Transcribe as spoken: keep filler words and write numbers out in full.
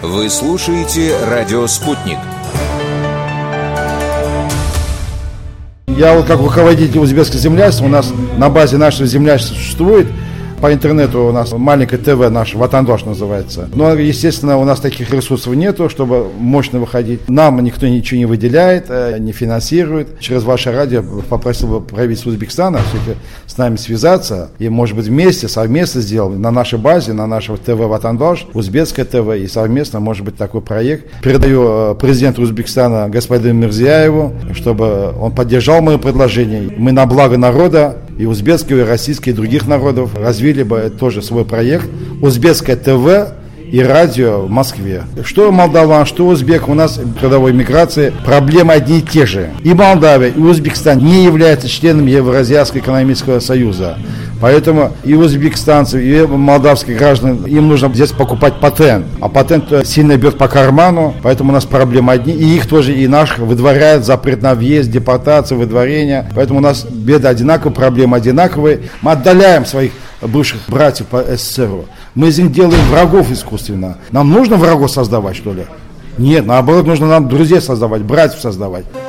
Вы слушаете «Радио Спутник». Я вот как руководитель узбекского землячества, у нас на базе нашего землячества существует по интернету у нас маленькое ТВ наше, Ватандош называется. Но, естественно, у нас таких ресурсов нету, чтобы мощно выходить. Нам никто ничего не выделяет, не финансирует. Через ваше радио попросил бы правительство Узбекистана все-таки с нами связаться и, может быть, вместе, совместно сделать на нашей базе, на нашем ТВ Ватандош, узбекское ТВ, и совместно, может быть, такой проект. Передаю президенту Узбекистана господину Мирзияеву, чтобы он поддержал мое предложение. Мы на благо народа, и узбекского, и российского, и других народов развили бы тоже свой проект «Узбекское ТВ» и радио в Москве. Что молдаван, что узбек, у нас в трудовой миграции проблемы одни и те же. И Молдавия, и Узбекистан не являются членами Евразийского экономического союза. Поэтому и узбекистанцев, и молдавских граждан, им нужно здесь покупать патент. А патент сильно бьет по карману, поэтому у нас проблемы одни. И их тоже, и наших выдворяют, запрет на въезд, депортация, выдворение. Поэтому у нас беды одинаковые, проблемы одинаковые. Мы отдаляем своих бывших братьев по СССРу. Мы из них делаем врагов искусственно. Нам нужно врагов создавать, что ли? Нет, наоборот, нужно нам друзей создавать, братьев создавать.